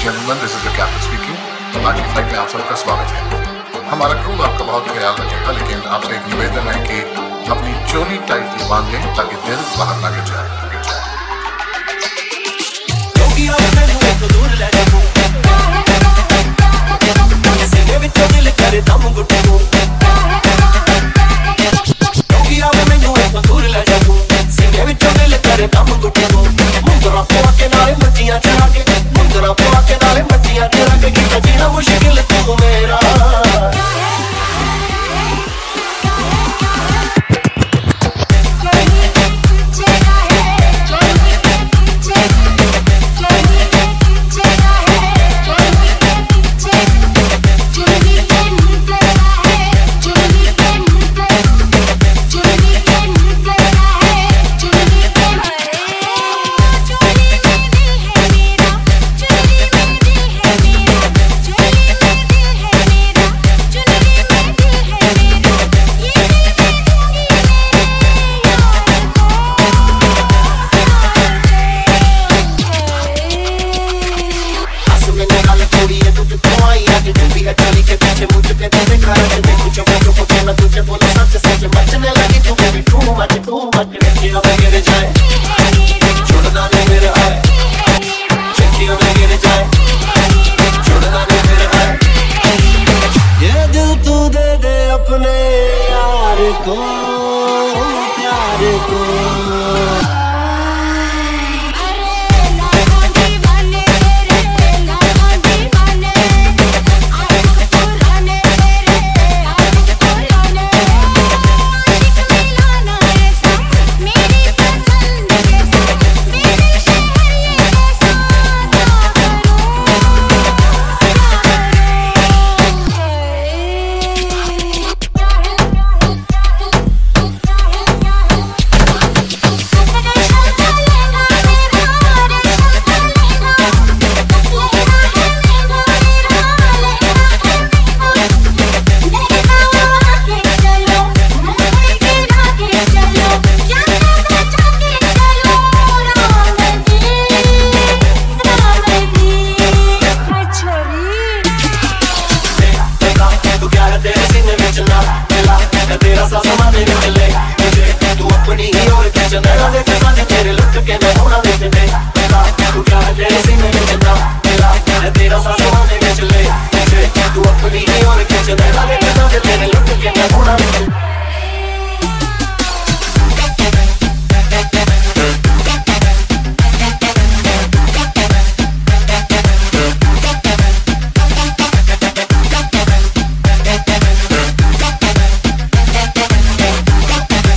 gentlemen, this is the captain speaking. आज की flight में आप सबका स्वागत है। हमारा क्रू आपका बहुत ख्याल रखेगा, लेकिन आपसे एक निवेदन है कि अपनी चोनी टाइटली बांध लें ताकि दिल बाहर ना गिर जाए। मुश्किल तू मेरा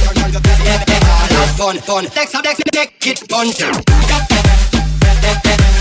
fun. Next, make it fun.